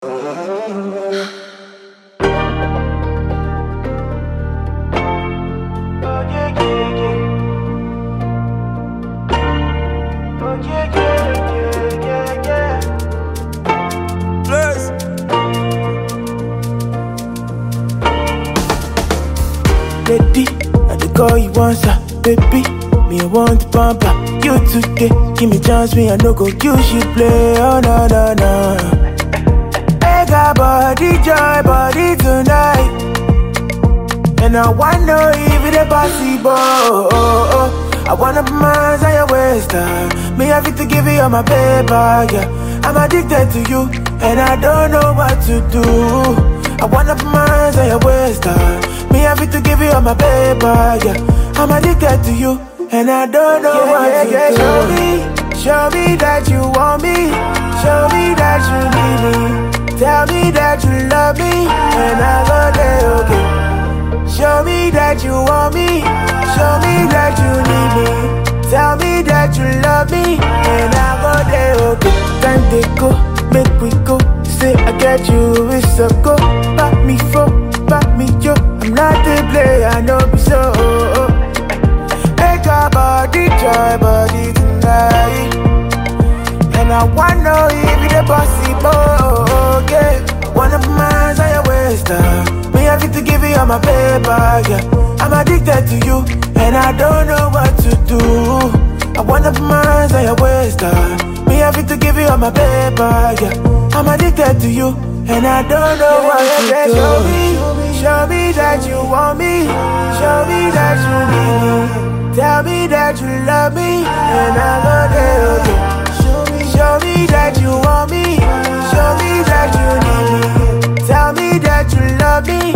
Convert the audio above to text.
Lady, I dey call you once, baby. Me, I want to pamper you today. Give me chance, me, I no go use you play. Oh, no, no, no. I got body, joy, body tonight. And I wanna know if it's possible. I wanna put my hands on your waist, me have to give you all my paper, yeah. I'm addicted to you, and I don't know what to do. I wanna put my hands on your waist, me have to give you all my paper, yeah. I'm addicted to you, and I don't know what to do. Show me that you want me. Show me that you need me. Tell me that you love me, and I go there, okay. Show me that you want me. Show me that you need me. Tell me that you love me, and I go there, okay. Time they go, make we go. Say I get you, it's a go. Back me for, back me yo. I'm not the player, I know be so. Make our body joy, body tonight. And I wanna know if it's possible, okay. Wanna put my hands on your waist, me have to give you all my paper, yeah. I'm addicted to you, and I don't know what to do. I wanna put my hands on your waist, me have to give you all my paper, yeah. I'm addicted to you, and I don't know what to do. Show me that you want me. Show me that you need me. Tell me that you love me, and I go there, okay. Show me that you want me. Show me that you need me. Tell me that you love me,